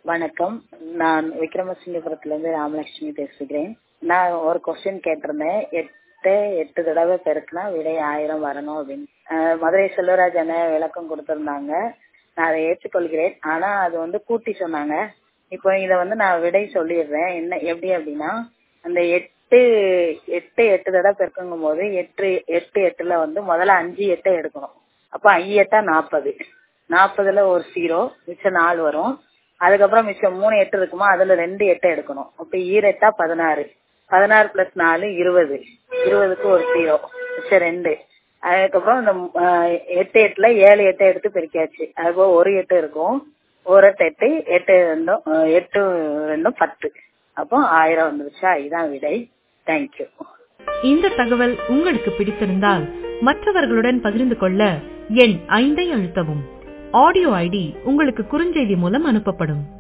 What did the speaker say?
வணக்கம். நான் விக்ரமசிங்கபுரத்திலிருந்து ராமலட்சுமி பேசுகிறேன். நான் ஒரு கொஸ்டின் கேட்டிருந்தேன். 8 தடவை பெருக்குனா விடை 1000 வரணும் அப்படின்னு. மதுரை செல்வராஜ் அண்ணன் விளக்கம் கொடுத்திருந்தாங்க. நான் அதை ஏற்றுக்கொள்கிறேன். ஆனா அது கூட்டி சொன்னாங்க. இப்போ இதை நான் விடை சொல்லிடுறேன். என்ன எப்படி அப்படின்னா, அந்த 8 தடவை பெருக்குங்கும் போது 8 முதல்ல 5 8 எடுக்கணும். அப்ப 5 8 40. 40ல ஒரு 0, மிச்சம் 4 வரும். அதுக்கப்புறம் மிச்சம் 3 8 இருக்குமா, அதுல 2 8 எடுக்கணும். அப்ப 2 8 16. 16 பிளஸ் 4 20. 20க்கு ஒரு 0, மிச்சம் 2. அதுக்கப்புறம் இந்த 8 8ல 7 8 எடுத்து பெருக்கியாச்சு. அதுபோக ஒரு 8 இருக்கும். ஒரு 8 8 8 2 10. அப்போ 1000 வந்துருச்சா? இதுதான் விடை. தேங்க்யூ. இந்த தகவல் உங்களுக்கு பிடித்திருந்தால் மற்றவர்களுடன் பகிர்ந்து கொள்ள எண் 5 அழுத்தவும். ஆடியோ ஐடி உங்களுக்கு குறுஞ்செய்தி மூலம் அனுப்பப்படும்.